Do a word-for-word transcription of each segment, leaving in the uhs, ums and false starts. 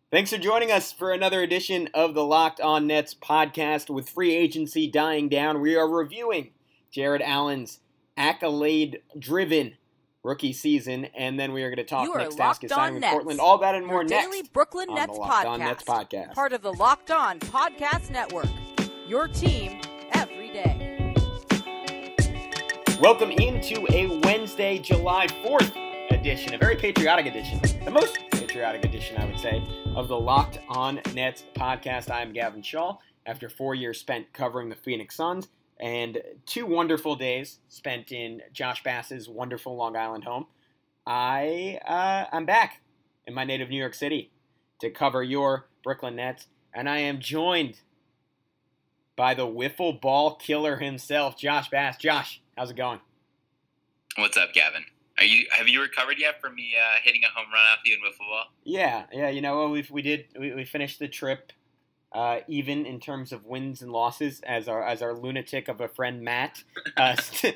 Thanks for joining us for another edition of the Locked On Nets podcast. With free agency dying down, we are reviewing Jarrett Allen's accolade-driven rookie season, and then we are going to talk you next task is signing with Nets, Portland. All that and more your next daily Brooklyn on Nets the Locked podcast, On Nets podcast. Part of the Locked On Podcast Network, your team every day. Welcome into a Wednesday, July fourth edition, a very patriotic edition, the most patriotic edition, I would say, of the Locked On Nets podcast. I am Gavin Shaw. After four years spent covering the Phoenix Suns and two wonderful days spent in Josh Bass's wonderful Long Island home, I, uh, I'm back in my native New York City to cover your Brooklyn Nets, and I am joined by the wiffle ball killer himself, Josh Bass. Josh, how's it going? What's up, Gavin? Are you have you recovered yet from me uh, hitting a home run off you in wiffle ball? Yeah, yeah. You know, we we did we, we finished the trip uh, even in terms of wins and losses, as our as our lunatic of a friend Matt uh, st-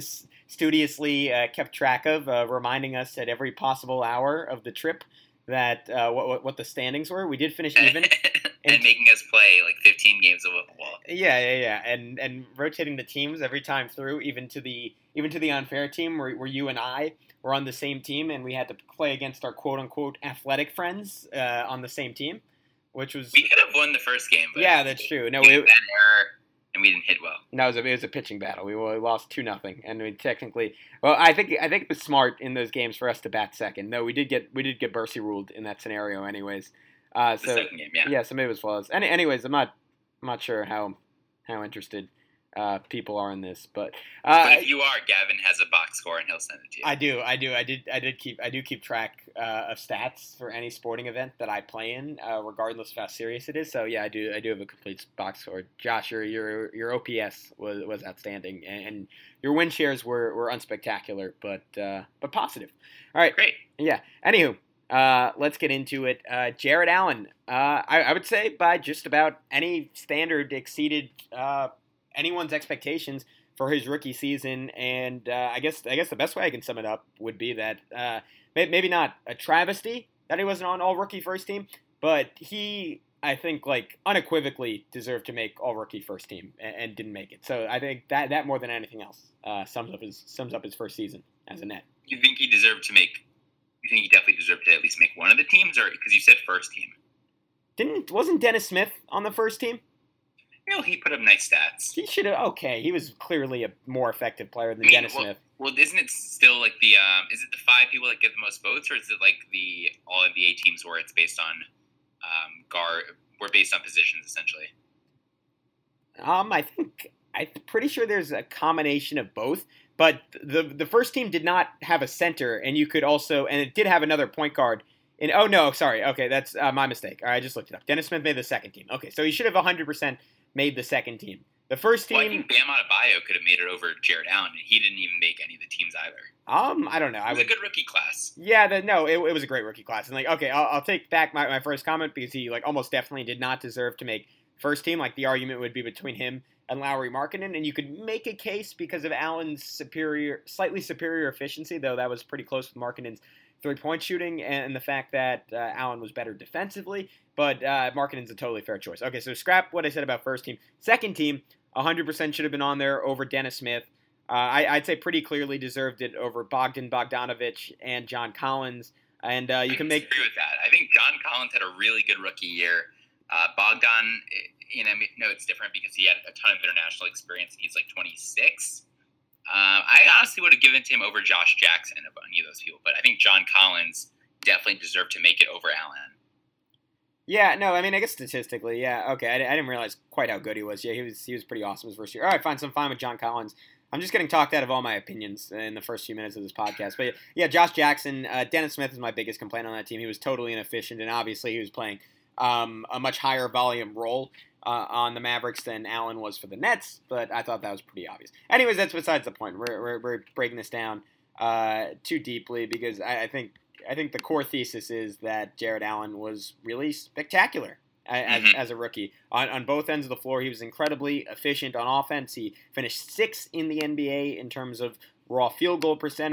studiously uh, kept track of, uh, reminding us at every possible hour of the trip that uh, what what the standings were. We did finish even. And, and making us play like fifteen games of wiffle ball. Yeah, yeah, yeah, and and rotating the teams every time through, even to the even to the unfair team where, where you and I were on the same team, and we had to play against our quote unquote athletic friends uh, on the same team, which was we could have won the first game. But yeah, that's true. No, we it, had an error and we didn't hit well. No, it was a, it was a pitching battle. We, we lost two nothing, and we technically, well, I think I think it was smart in those games for us to bat second. No, we did get we did get Bercy ruled in that scenario, anyways. Uh, so the second game, yeah. yeah, so maybe it was flawless. Any, anyways, I'm not I'm not sure how how interested uh, people are in this, but, uh, but if you are, Gavin has a box score and he'll send it to you. I do, I do, I did, I did keep I do keep track uh, of stats for any sporting event that I play in, uh, regardless of how serious it is. So yeah, I do I do have a complete box score. Josh, your your your O P S was was outstanding, and, and your win shares were, were unspectacular, but uh, but positive. All right, great. Yeah. Anywho. Uh, let's get into it. Uh, Jarrett Allen, uh, I, I would say by just about any standard exceeded uh, anyone's expectations for his rookie season, and uh, I guess I guess the best way I can sum it up would be that uh, maybe not a travesty that he wasn't on all rookie first team, but he I think like unequivocally deserved to make all rookie first team and, and didn't make it. So I think that that more than anything else uh, sums up his sums up his first season as a Net. You think he deserved to make? You think he definitely deserved to at least make one of the teams, or because you said first team? Didn't wasn't Dennis Smith on the first team? You know, he put up nice stats. He should have. Okay, he was clearly a more effective player than I mean, Dennis well, Smith. Well, isn't it still like the? Um, is it the five people that get the most votes, or is it like the all N B A teams where it's based on um, guard? We're based on positions essentially. Um, I think I'm pretty sure there's a combination of both. But the the first team did not have a center, and you could also, and it did have another point guard. And oh no, sorry, okay, that's uh, my mistake. All right, I just looked it up. Dennis Smith made the second team. Okay, so he should have one hundred percent made the second team. The first team. Well, I think Bam Adebayo could have made it over Jarrett Allen, and he didn't even make any of the teams either. Um, I don't know. It was I would, a good rookie class. Yeah, the, no, it, it was a great rookie class. And like, okay, I'll, I'll take back my, my first comment because he like almost definitely did not deserve to make first team. Like the argument would be between him and Lauri Markkanen, and you could make a case because of Allen's superior, slightly superior efficiency, though that was pretty close with Markkanen's three-point shooting, and the fact that uh, Allen was better defensively, but uh, Markkanen's a totally fair choice. Okay, so scrap what I said about first team. Second team, one hundred percent should have been on there over Dennis Smith. Uh, I, I'd say pretty clearly deserved it over Bogdan Bogdanovic and John Collins, and uh, you I can make... agree with that. I think John Collins had a really good rookie year. Uh, Bogdan, you know, no, it's different because he had a ton of international experience, and he's like twenty-six. Uh, I honestly would have given it to him over Josh Jackson of any of those people, but I think John Collins definitely deserved to make it over Allen. Yeah, no, I mean, I guess statistically, yeah, okay, I, I didn't realize quite how good he was. Yeah, he was he was pretty awesome his first year. All right, fine, so I'm fine with John Collins. I'm just getting talked out of all my opinions in the first few minutes of this podcast. But yeah, Josh Jackson, uh, Dennis Smith is my biggest complaint on that team. He was totally inefficient, and obviously he was playing um, a much higher volume role uh, on the Mavericks than Allen was for the Nets, but I thought that was pretty obvious. Anyways, that's besides the point. We're we're, we're breaking this down uh, too deeply because I, I think I think the core thesis is that Jarrett Allen was really spectacular as, mm-hmm. as a rookie. On, on both ends of the floor, he was incredibly efficient on offense. He finished sixth in the N B A in terms of raw field goal percentage.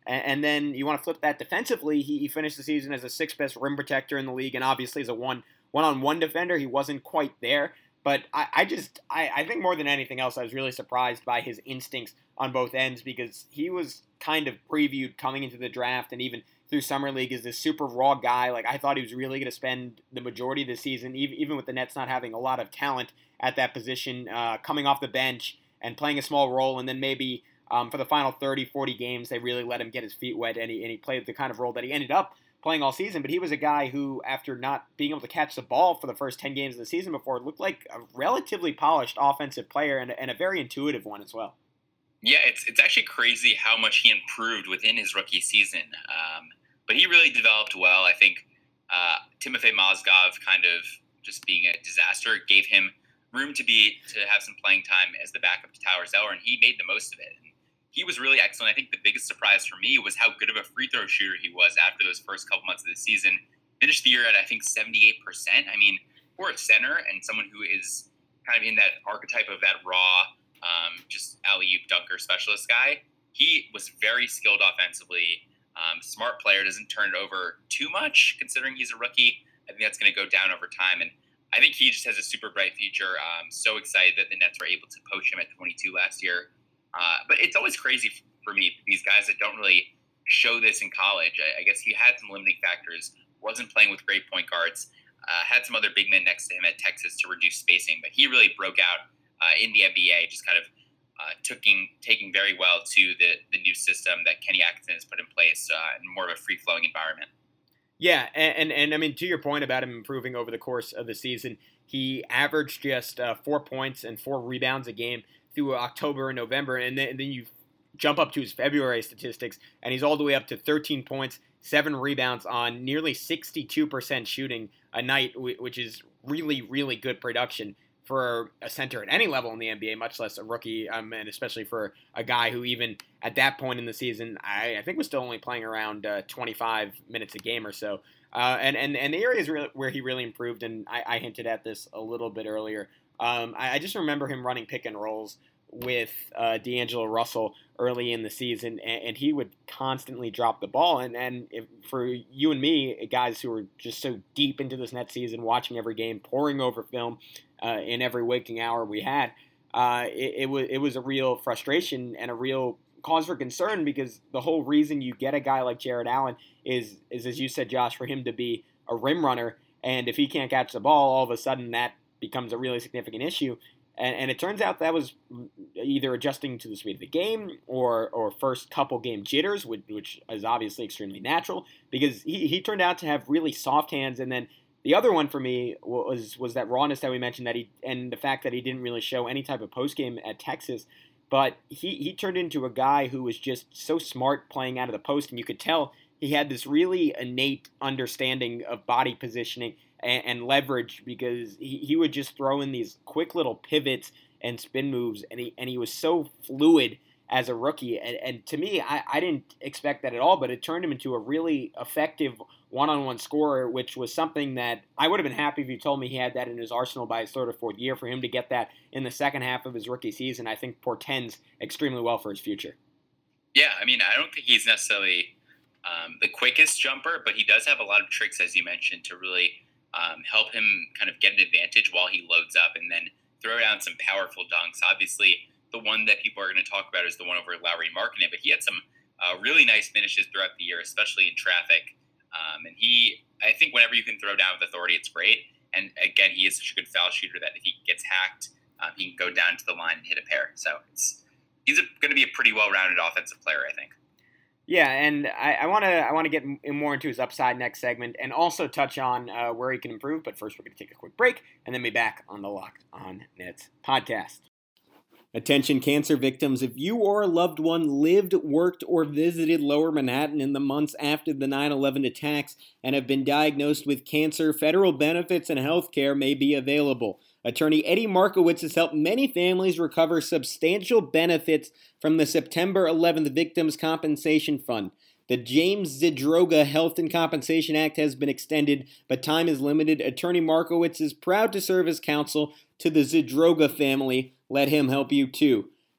And, and then you want to flip that defensively. He, he finished the season as a sixth best rim protector in the league, and obviously as a one one on one defender, he wasn't quite there. But I, I just I, I think more than anything else, I was really surprised by his instincts on both ends, because he was kind of previewed coming into the draft and even through Summer League as this super raw guy. Like, I thought he was really going to spend the majority of the season, even, even with the Nets not having a lot of talent at that position, uh, coming off the bench and playing a small role, and then maybe um, for the final thirty, forty games, they really let him get his feet wet, and he, and he played the kind of role that he ended up playing all season. But he was a guy who, after not being able to catch the ball for the first ten games of the season before, looked like a relatively polished offensive player, and, and a very intuitive one as well. Yeah, it's it's actually crazy how much he improved within his rookie season. Um, but he really developed well. I think uh, Timofey Mozgov kind of just being a disaster gave him room to be to have some playing time as the backup to Tyler Zeller, and he made the most of it. And he was really excellent. I think the biggest surprise for me was how good of a free throw shooter he was after those first couple months of the season. Finished the year at, I think, seventy-eight percent. I mean, for a center and someone who is kind of in that archetype of that raw, um, just alley-oop dunker specialist guy, he was very skilled offensively. Um, smart player, doesn't turn it over too much considering he's a rookie. I think that's going to go down over time. And I think he just has a super bright future. I'm so excited that the Nets were able to poach him at twenty-two last year. Uh, but it's always crazy for me, these guys that don't really show this in college. I, I guess he had some limiting factors, wasn't playing with great point guards, uh, had some other big men next to him at Texas to reduce spacing, but he really broke out uh, in the N B A, just kind of uh, taking taking very well to the, the new system that Kenny Atkinson has put in place uh, in more of a free-flowing environment. Yeah, and, and, and I mean, to your point about him improving over the course of the season, he averaged just uh, four points and four rebounds a game through October and November, and then, and then you jump up to his February statistics, and he's all the way up to thirteen points, seven rebounds on nearly sixty-two percent shooting a night, which is really, really good production for a center at any level in the N B A, much less a rookie, um, and especially for a guy who even at that point in the season, I, I think was still only playing around uh, twenty-five minutes a game or so. Uh, and, and, and the areas really, where he really improved, and I, I hinted at this a little bit earlier, um, I, I just remember him running pick and rolls with uh, D'Angelo Russell early in the season, and, and he would constantly drop the ball. And, and if, for you and me, guys who are just so deep into this Nets season, watching every game, poring over film uh, in every waking hour we had, uh, it, it was it was a real frustration and a real cause for concern, because the whole reason you get a guy like Jarrett Allen is, is as you said, Josh, for him to be a rim runner, and if he can't catch the ball, all of a sudden that becomes a really significant issue. And, and it turns out that was either adjusting to the speed of the game or or first couple game jitters, which, which is obviously extremely natural, because he, he turned out to have really soft hands. And then the other one for me was was that rawness that we mentioned, that he and the fact that he didn't really show any type of post game at Texas. But he, he turned into a guy who was just so smart playing out of the post, and you could tell he had this really innate understanding of body positioning and, and leverage, because he, he would just throw in these quick little pivots and spin moves, and he and he was so fluid as a rookie. And, and to me, I, I didn't expect that at all, but it turned him into a really effective one-on-one scorer, which was something that I would have been happy if you told me he had that in his arsenal by his third or fourth year. For him to get that in the second half of his rookie season, I think portends extremely well for his future. Yeah, I mean, I don't think he's necessarily um, the quickest jumper, but he does have a lot of tricks, as you mentioned, to really um, help him kind of get an advantage while he loads up and then throw down some powerful dunks. Obviously, the one that people are going to talk about is the one over Lauri Markkanen, but he had some uh, really nice finishes throughout the year, especially in traffic. Um, and he, I think whenever you can throw down with authority, it's great. And again, he is such a good foul shooter that if he gets hacked, um, he can go down to the line and hit a pair. So it's, he's going to be a pretty well-rounded offensive player, I think. Yeah, and I want to I want to get more into his upside next segment, and also touch on uh, where he can improve. But first, we're going to take a quick break, and then be back on the Locked On Nets podcast. Attention cancer victims, if you or a loved one lived, worked, or visited Lower Manhattan in the months after the nine eleven attacks and have been diagnosed with cancer, federal benefits and health care may be available. Attorney Eddie Markowitz has helped many families recover substantial benefits from the September eleventh Victims Compensation Fund. The James Zidroga Health and Compensation Act has been extended, but time is limited. Attorney Markowitz is proud to serve as counsel to the Zidroga family. Let him help you too.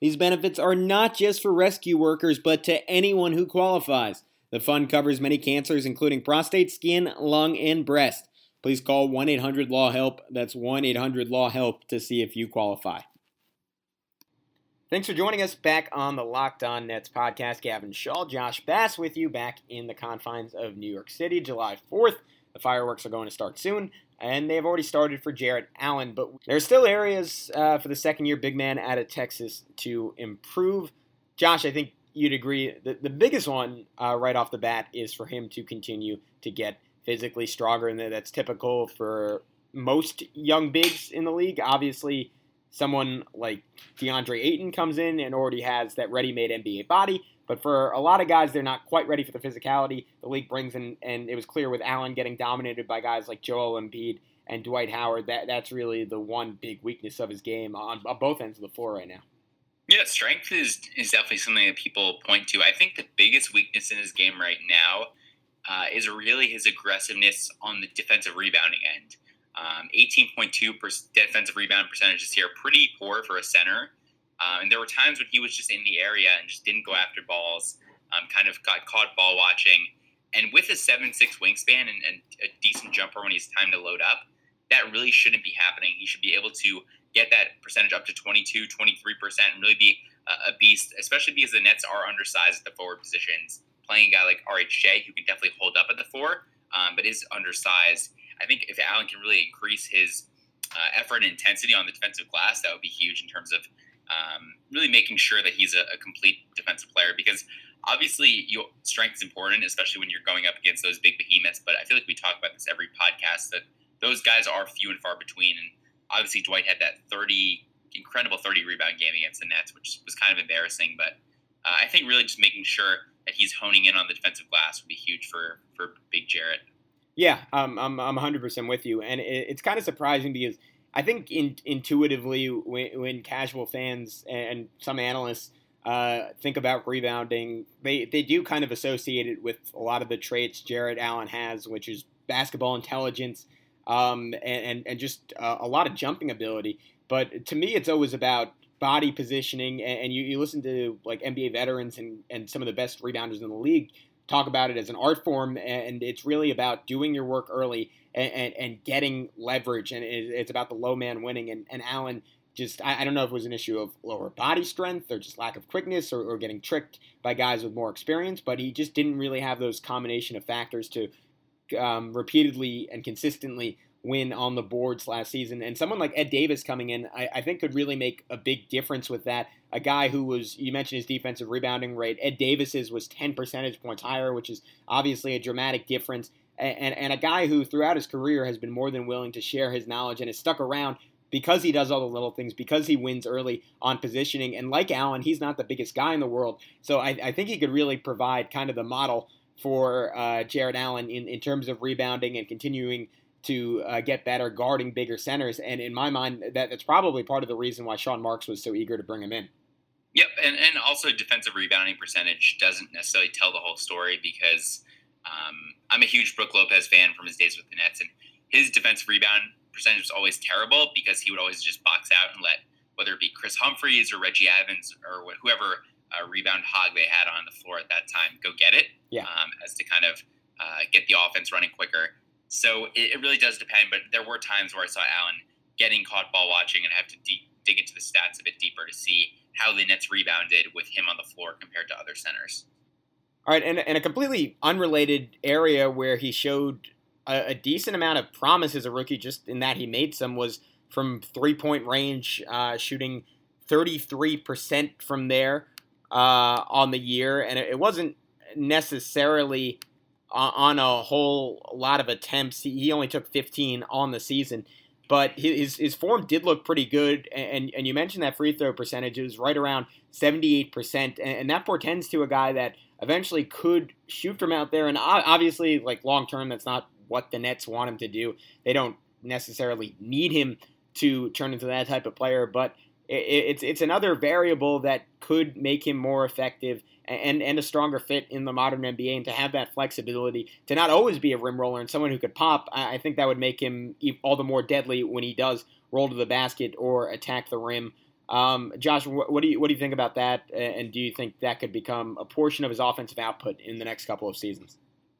These benefits are not just for rescue workers, but to anyone who qualifies. The fund covers many cancers, including prostate, skin, lung, and breast. Please call one eight hundred law help. That's one eight hundred law help to see if you qualify. Thanks for joining us back on the Locked On Nets podcast. Gavin Shaw, Josh Bass with you back in the confines of New York City, July fourth. The fireworks are going to start soon, and they have already started for Jarrett Allen. But there are still areas uh, for the second-year big man out of Texas to improve. Josh, I think you'd agree that the biggest one uh, right off the bat is for him to continue to get physically stronger, and that's typical for most young bigs in the league. Obviously, someone like DeAndre Ayton comes in and already has that ready-made N B A body, but for a lot of guys, they're not quite ready for the physicality the league brings in, and it was clear with Allen getting dominated by guys like Joel Embiid and Dwight Howard, that that's really the one big weakness of his game on, on both ends of the floor right now. Yeah, strength is, is definitely something that people point to. I think the biggest weakness in his game right now uh, is really his aggressiveness on the defensive rebounding end. Um, eighteen point two percent defensive rebound percentages here, pretty poor for a center. Uh, and there were times when he was just in the area and just didn't go after balls, um, kind of got caught ball watching. And with a seven six wingspan and, and a decent jumper when he's time to load up, that really shouldn't be happening. He should be able to get that percentage up to twenty-two, twenty-three percent and really be a, a beast, especially because the Nets are undersized at the forward positions. Playing a guy like R H J, who can definitely hold up at the four, um, but is undersized. I think if Allen can really increase his uh, effort and intensity on the defensive glass, that would be huge in terms of um, really making sure that he's a, a complete defensive player. Because obviously, you, strength is important, especially when you're going up against those big behemoths. But I feel like we talk about this every podcast, that those guys are few and far between. And obviously, Dwight had that thirty, incredible thirty rebound game against the Nets, which was kind of embarrassing. But uh, I think really just making sure that he's honing in on the defensive glass would be huge for, for Big Jarrett. Yeah, um, I'm I'm one hundred percent with you, and it, it's kind of surprising because I think in, intuitively when, when casual fans and some analysts uh, think about rebounding, they, they do kind of associate it with a lot of the traits Jarrett Allen has, which is basketball intelligence um, and, and, and just uh, a lot of jumping ability. But to me, it's always about body positioning, and, and you, you listen to like N B A veterans and, and some of the best rebounders in the league talk about it as an art form, and it's really about doing your work early and, and, and getting leverage, and it's about the low man winning. And, and Allen just, I, I don't know if it was an issue of lower body strength or just lack of quickness or, or getting tricked by guys with more experience, but he just didn't really have those combination of factors to um, repeatedly and consistently win on the boards last season. And someone like Ed Davis coming in, I, I think could really make a big difference with that. A guy who was, you mentioned his defensive rebounding rate, Ed Davis's was ten percentage points higher, which is obviously a dramatic difference. And, and, and a guy who throughout his career has been more than willing to share his knowledge and has stuck around because he does all the little things, because he wins early on positioning. And like Allen, he's not the biggest guy in the world. So I, I think he could really provide kind of the model for uh, Jarrett Allen in, in terms of rebounding and continuing to uh, get better guarding bigger centers. And in my mind, that, that's probably part of the reason why Sean Marks was so eager to bring him in. Yep, and, and also defensive rebounding percentage doesn't necessarily tell the whole story, because um, I'm a huge Brook Lopez fan from his days with the Nets, and his defensive rebound percentage was always terrible because he would always just box out and let, whether it be Chris Humphries or Reggie Evans or whoever uh, rebound hog they had on the floor at that time, go get it, yeah. um, as to kind of uh, get the offense running quicker. So it, it really does depend, but there were times where I saw Allen getting caught ball watching, and I have to de- dig into the stats a bit deeper to see how the Nets rebounded with him on the floor compared to other centers. All right, and, and a completely unrelated area where he showed a, a decent amount of promise as a rookie, just in that he made some, was from three-point range, uh, shooting thirty-three percent from there uh, on the year, and it, it wasn't necessarily on a whole lot of attempts. He only took fifteen on the season, but his his form did look pretty good. And and you mentioned that free throw percentage. It was right around seventy-eight percent, and that portends to a guy that eventually could shoot from out there. And obviously, like long term, that's not what the Nets want him to do. They don't necessarily need him to turn into that type of player, but it's it's another variable that could make him more effective and, and a stronger fit in the modern N B A, and to have that flexibility to not always be a rim roller and someone who could pop, I think that would make him all the more deadly when he does roll to the basket or attack the rim Um, Josh, what, what do you what do you think about that? And do you think that could become a portion of his offensive output in the next couple of seasons?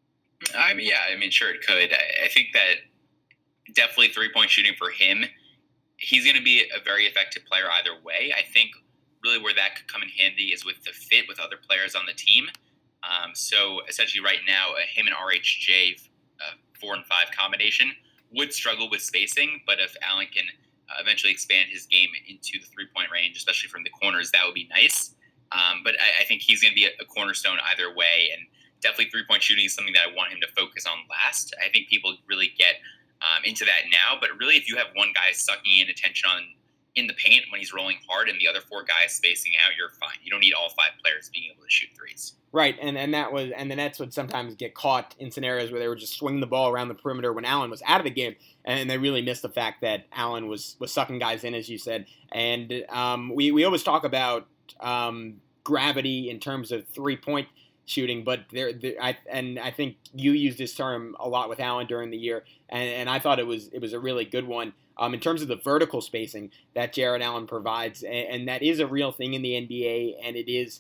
I mean, yeah, I mean, sure it could. I, I think that definitely three point shooting for him, he's going to be a very effective player either way. I think really where that could come in handy is with the fit with other players on the team. Um, so essentially, right now, uh, him and R H J uh, four and five combination would struggle with spacing, but if Allen can uh, eventually expand his game into the three-point range, especially from the corners, that would be nice. Um, but I, I think he's going to be a, a cornerstone either way, and definitely three-point shooting is something that I want him to focus on last. I think people really get um, into that now, but really if you have one guy sucking in attention on in the paint when he's rolling hard and the other four guys spacing out, you're fine. You don't need all five players being able to shoot threes. Right, and, and that was and the Nets would sometimes get caught in scenarios where they were just swinging the ball around the perimeter when Allen was out of the game, and they really missed the fact that Allen was, was sucking guys in, as you said. And um, we, we always talk about um, gravity in terms of three-point shooting, but there, there I and I think you used this term a lot with Allen during the year, and, and I thought it was it was a really good one. Um, in terms of the vertical spacing that Jarrett Allen provides, and, and that is a real thing in the N B A, and it is,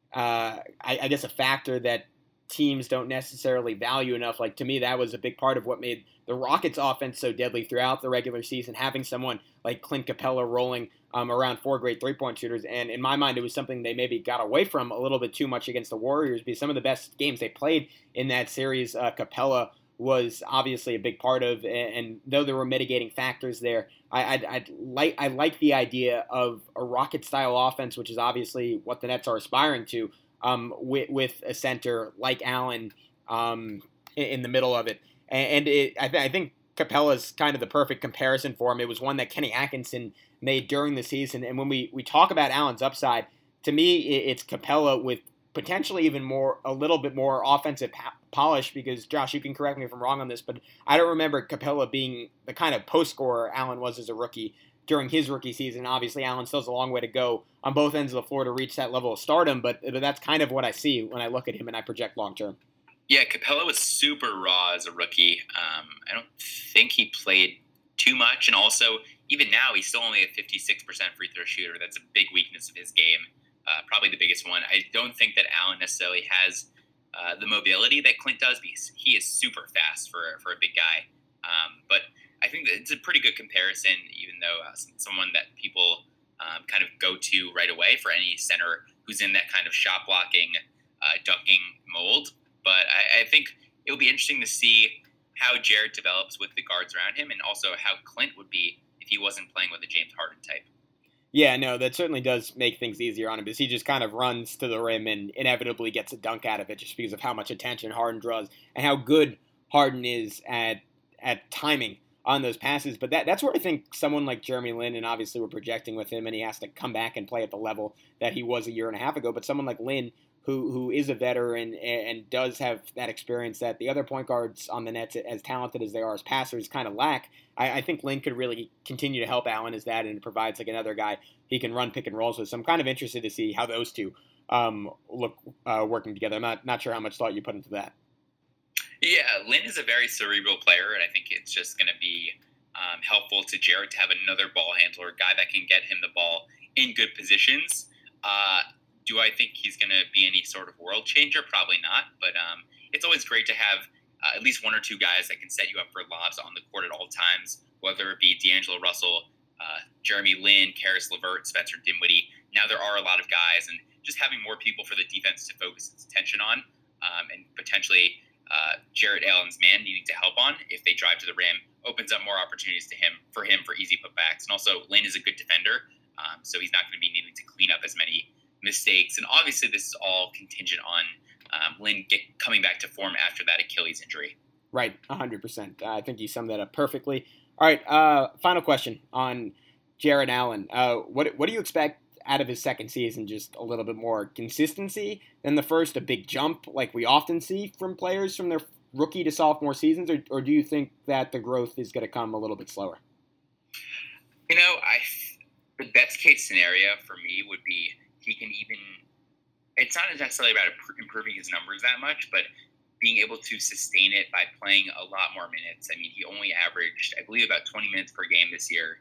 uh, I, I guess, a factor that teams don't necessarily value enough. Like, to me, that was a big part of what made the Rockets' offense so deadly throughout the regular season, having someone like Clint Capella rolling um, around four great three-point shooters. And in my mind, it was something they maybe got away from a little bit too much against the Warriors, because some of the best games they played in that series, uh, Capella was obviously a big part of, and though there were mitigating factors there, I I I'd like I like the idea of a Rocket style offense, which is obviously what the Nets are aspiring to, um, with, with a center like Allen um, in, in the middle of it, and, and it, I, th- I think Capella's kind of the perfect comparison for him. It was one that Kenny Atkinson made during the season, and when we we talk about Allen's upside, to me it, it's Capella with potentially even more, a little bit more offensive polish, because Josh, you can correct me if I'm wrong on this, but I don't remember Capella being the kind of post scorer Allen was as a rookie during his rookie season. Obviously, Allen still has a long way to go on both ends of the floor to reach that level of stardom, but, but that's kind of what I see when I look at him and I project long term. Yeah, Capella was super raw as a rookie. Um, I don't think he played too much, and also even now he's still only a fifty-six percent free throw shooter. That's a big weakness of his game. Uh, probably the biggest one. I don't think that Allen necessarily has uh, the mobility that Clint does, because he is super fast for for a big guy. Um, but I think that it's a pretty good comparison, even though uh, someone that people um, kind of go to right away for any center who's in that kind of shot blocking, uh, dunking mold. But I, I think it'll be interesting to see how Jarrett develops with the guards around him, and also how Clint would be if he wasn't playing with a James Harden type. Yeah, no, that certainly does make things easier on him, because he just kind of runs to the rim and inevitably gets a dunk out of it, just because of how much attention Harden draws and how good Harden is at at timing on those passes. But that that's where I think someone like Jeremy Lin, and obviously we're projecting with him, and he has to come back and play at the level that he was a year and a half ago. But someone like Lin, who who is a veteran and does have that experience that the other point guards on the Nets, as talented as they are as passers, kind of lack. I, I think Lin could really continue to help Allen as that, and it provides like another guy he can run pick and rolls with. So I'm kind of interested to see how those two um, look uh, working together. I'm not not sure how much thought you put into that. Yeah, Lin is a very cerebral player, and I think it's just going to be um, helpful to Jarrett to have another ball handler, a guy that can get him the ball in good positions. Uh, Do I think he's going to be any sort of world changer? Probably not. But um, it's always great to have uh, at least one or two guys that can set you up for lobs on the court at all times, whether it be D'Angelo Russell, uh, Jeremy Lin, Karis LeVert, Spencer Dinwiddie. Now there are a lot of guys, and just having more people for the defense to focus its attention on, um, and potentially uh, Jarrett Allen's man needing to help on if they drive to the rim, opens up more opportunities to him for him for easy putbacks. And also, Lin is a good defender, um, so he's not going to be needing to clean up as many mistakes. And obviously this is all contingent on um, Lin get, coming back to form after that Achilles injury. Right, one hundred percent. Uh, I think you summed that up perfectly. All right, uh, final question on Jarrett Allen. Uh, what what do you expect out of his second season? Just a little bit more consistency than the first, a big jump like we often see from players from their rookie to sophomore seasons, or, or do you think that the growth is going to come a little bit slower? You know, I the best case scenario for me would be he can even, it's not necessarily about improving his numbers that much, but being able to sustain it by playing a lot more minutes. I mean, he only averaged, I believe, about twenty minutes per game this year.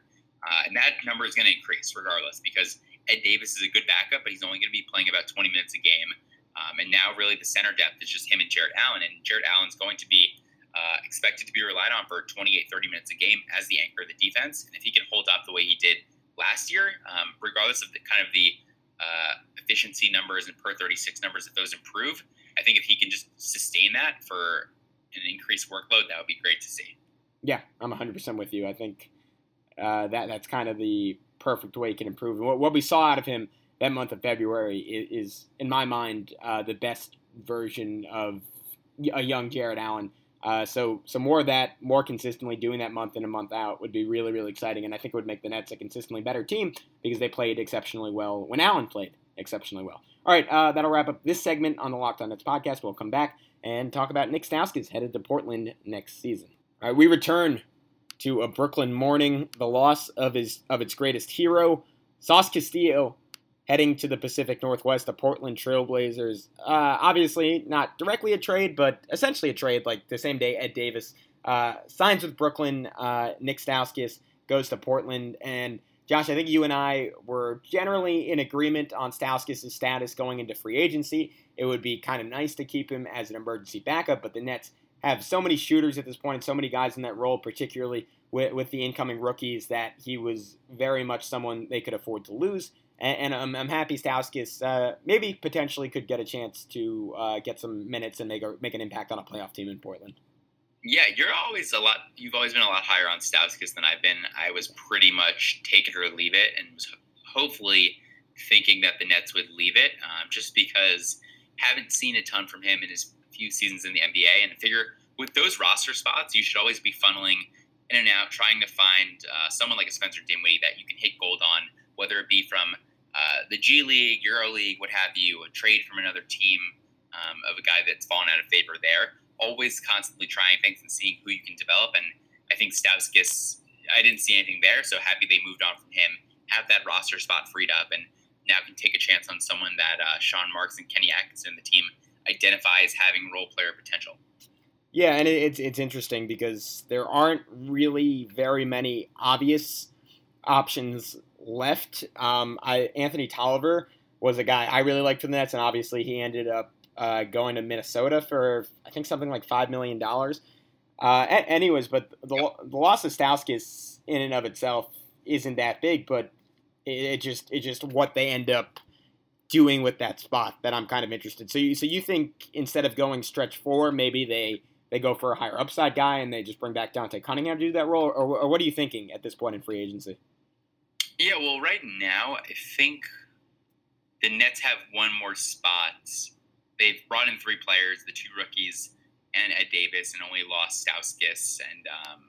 Uh, and that number is going to increase regardless because Ed Davis is a good backup, but he's only going to be playing about twenty minutes a game. Um, and now really the center depth is just him and Jarrett Allen. And Jarrett Allen's going to be uh, expected to be relied on for twenty-eight, thirty minutes a game as the anchor of the defense. And if he can hold up the way he did last year, um, regardless of the kind of the uh, efficiency numbers and per thirty-six numbers, if those improve, I think if he can just sustain that for an increased workload, that would be great to see. Yeah, I'm one hundred percent with you. I think uh, that that's kind of the perfect way he can improve. And what, what we saw out of him that month of February is, is in my mind, uh, the best version of a young Jarrett Allen. Uh, so, so more of that, more consistently doing that month in and month out would be really, really exciting. And I think it would make the Nets a consistently better team because they played exceptionally well when Allen played exceptionally well. All right, uh, that'll wrap up this segment on the Locked On Nets podcast. We'll come back and talk about Nick Stauskas headed to Portland next season. All right, we return to a Brooklyn morning. The loss of his of its greatest hero, Sauce Castillo, heading to the Pacific Northwest, the Portland Trailblazers. Uh, obviously, not directly a trade, but essentially a trade. Like the same day, Ed Davis uh, signs with Brooklyn. Uh, Nick Stauskas goes to Portland. And Josh, I think you and I were generally in agreement on Stauskas' status going into free agency. It would be kind of nice to keep him as an emergency backup, but the Nets have so many shooters at this point and so many guys in that role, particularly with, with the incoming rookies, that he was very much someone they could afford to lose. And, and I'm, I'm happy Stauskas uh, maybe potentially could get a chance to uh, get some minutes and make a, make an impact on a playoff team in Portland. Yeah, you're always a lot. You've always been a lot higher on Stauskas than I've been. I was pretty much take it or leave it, and was hopefully thinking that the Nets would leave it, um, just because haven't seen a ton from him in his few seasons in the N B A, and I figure with those roster spots, you should always be funneling in and out, trying to find uh, someone like a Spencer Dinwiddie that you can hit gold on, whether it be from uh, the G League, Euro League, what have you, a trade from another team um, of a guy that's fallen out of favor there. Always constantly trying things and seeing who you can develop, and I think Stauskas, I didn't see anything there, so happy they moved on from him, have that roster spot freed up, and now can take a chance on someone that uh, Sean Marks and Kenny Atkinson, the team, identify as having role player potential. Yeah, and it's it's interesting because there aren't really very many obvious options left. Um, I Anthony Tolliver was a guy I really liked for the Nets, and obviously he ended up uh, going to Minnesota for I think something like five million dollars. Uh, anyways, but the the loss of Stauskas in and of itself isn't that big, but it, it just it just what they end up doing with that spot that I'm kind of interested. So you so you think instead of going stretch four, maybe they they go for a higher upside guy and they just bring back Dante Cunningham to do that role, or, or what are you thinking at this point in free agency? Yeah, well, right now I think the Nets have one more spot. They've brought in three players, the two rookies and Ed Davis, and only lost Stauskas and um,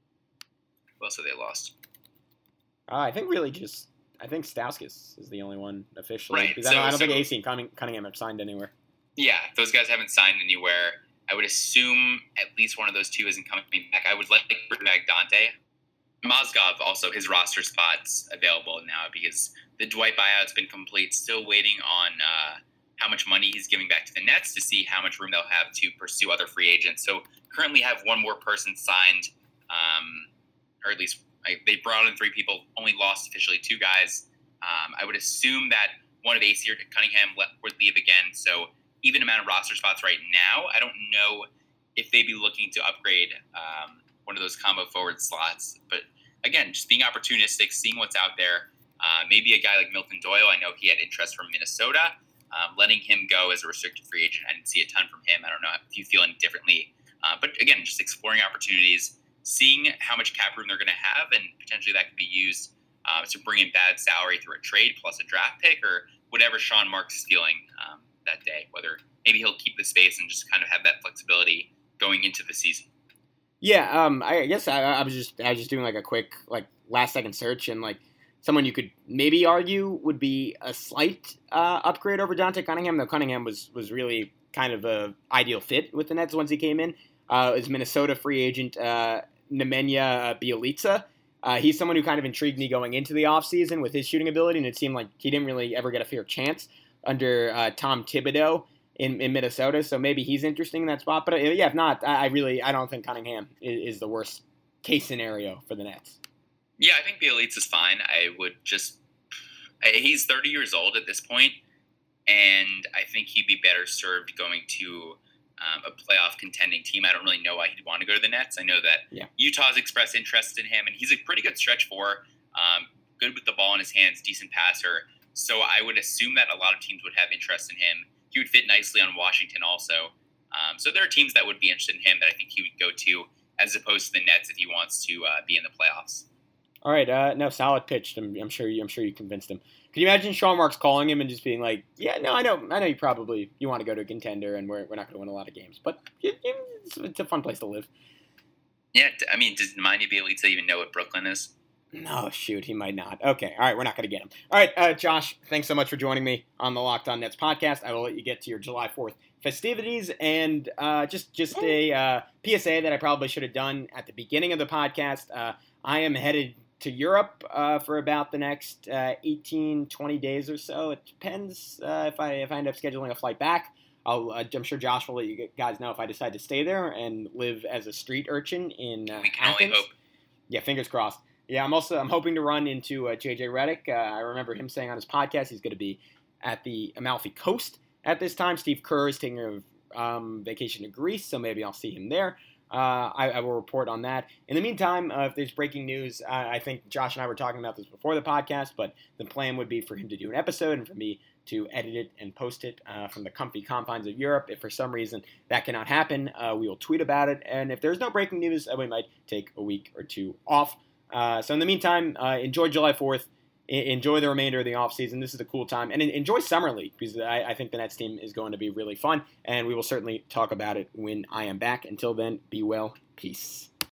who else have they lost? Uh, I think really just I think Stauskas is the only one officially. Right. Because So, I don't, I don't so, think A C and Cunningham have signed anywhere. Yeah, those guys haven't signed anywhere. I would assume at least one of those two isn't coming back. I would like to bring back Dante. Mozgov also, his roster spot's available now because the Dwight buyout's been complete. Still waiting on uh, how much money he's giving back to the Nets to see how much room they'll have to pursue other free agents. So currently have one more person signed, um, or at least I, they brought in three people, only lost officially two guys. Um, I would assume that one of A C or Cunningham le- would leave again. So even amount of roster spots right now, I don't know if they'd be looking to upgrade um, one of those combo forward slots. But again, just being opportunistic, seeing what's out there. Uh, maybe a guy like Milton Doyle, I know he had interest from Minnesota. Um, letting him go as a restricted free agent, I didn't see a ton from him. I don't know if you feel any differently. Uh, but again, just exploring opportunities, seeing how much cap room they're going to have, and potentially that could be used uh, to bring in bad salary through a trade plus a draft pick or whatever Sean Marks is feeling um, that day. Whether maybe he'll keep the space and just kind of have that flexibility going into the season. Yeah, um, I guess I, I was just I was just doing like a quick like last second search, and like someone you could maybe argue would be a slight uh, upgrade over Dante Cunningham, though Cunningham was was really kind of a ideal fit with the Nets once he came in. Uh, is Minnesota free agent uh, Nemanja Bjelica. Uh, he's someone who kind of intrigued me going into the offseason with his shooting ability, and it seemed like he didn't really ever get a fair chance under uh, Tom Thibodeau in, in Minnesota, so maybe he's interesting in that spot. But uh, yeah, if not, I, I really I don't think Cunningham is, is the worst case scenario for the Nets. Yeah, I think Bielitsa is fine. I would just he's thirty years old at this point, and I think he'd be better served going to um, a playoff contending team. I don't really know why he'd want to go to the Nets. I know that yeah. Utah's expressed interest in him, and he's a pretty good stretch four, um, good with the ball in his hands, decent passer. So I would assume that a lot of teams would have interest in him. He would fit nicely on Washington also. Um, so there are teams that would be interested in him that I think he would go to, as opposed to the Nets if he wants to uh, be in the playoffs. All right, uh, no, solid pitch. I'm, I'm sure you. I'm sure you convinced him. Can you imagine Sean Marks calling him and just being like, "Yeah, no, I know, I know you probably you want to go to a contender, and we're we're not going to win a lot of games, but it, it's, it's a fun place to live." Yeah, I mean, does Nemanja Bjelica even know what Brooklyn is? No, shoot, he might not. Okay, all right, we're not going to get him. All right, uh, Josh, thanks so much for joining me on the Locked On Nets podcast. I will let you get to your July fourth festivities, and uh, just just a uh, P S A that I probably should have done at the beginning of the podcast. Uh, I am headed to Europe uh, for about the next uh, eighteen, twenty days or so. It depends uh, if I if I end up scheduling a flight back. I'll, uh, I'm sure Josh will let you guys know if I decide to stay there and live as a street urchin in uh, we can Athens. only hope. Yeah, fingers crossed. Yeah, I'm also I'm hoping to run into uh, J J Redick. Uh, I remember him saying on his podcast he's going to be at the Amalfi Coast at this time. Steve Kerr is taking a um, vacation to Greece, so maybe I'll see him there. Uh, I, I will report on that. In the meantime, uh, if there's breaking news, uh, I think Josh and I were talking about this before the podcast, but the plan would be for him to do an episode and for me to edit it and post it uh, from the comfy confines of Europe. If for some reason that cannot happen, uh, we will tweet about it. And if there's no breaking news, uh, we might take a week or two off. Uh, so in the meantime, uh, enjoy July fourth. Enjoy the remainder of the offseason. This is a cool time. And enjoy Summer League because I, I think the Nets team is going to be really fun. And we will certainly talk about it when I am back. Until then, be well. Peace.